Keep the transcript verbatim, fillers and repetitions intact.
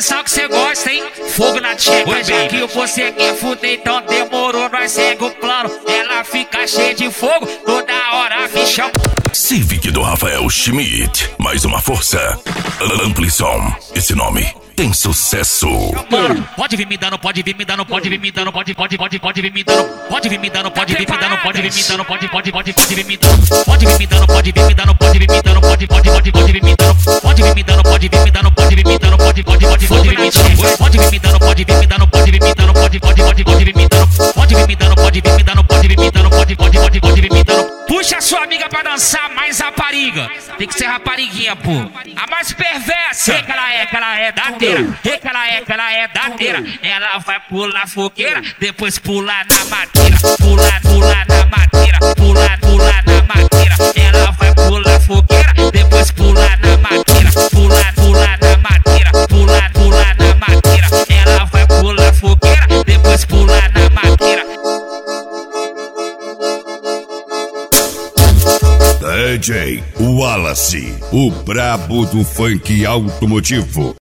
posição que cê gosta, hein? Fogo na tcheca, já que você quer fuder, então demorou, nós segue o plano. Ela fica cheia de fogo, toda hora me chama. Civic do Rafael Schmidt, mais uma força. Amplison, esse nome tem sucesso. Mano, pode vir me dando, pode vir me dando, pode vir me dando, pode, pode, pode, pode vir me dando, pode vir me dando, pode vir me dando, pode vir me dando, pode, pode, pode, pode vir me dando, pode vir me dando, pode vir me dando, pode vir me dando, pode, pode, pode, pode vir me dando, pode vir me dando, pode vir me dando, pode vir me dando, pode, pode, pode, pode vir me dando, pode vir me dando, pode vir me dando, pode vir me dando, pode, pode, pode, pode vir me dando, pode vir me dando, pode vir me dando, pode vir me dando, pode, pode, pode, pode vir me dando. Puxa a sua amiga pra dançar mais rapariga. Tem que ser rapariguinha, pô. A mais perversa. É que ela é, que ela é dadeira. É que ela é, que ela é dadeira. Ela vai pular fogueira, depois pular na madeira. Pular, pular na madeira. Pular, pular na madeira. Ela vai pular fogueira, depois pular na madeira. Pular, pular na madeira. Pular, pular na madeira. Ela vai pular fogueira, depois pular na madeira. D J Wallace, o brabo do funk automotivo.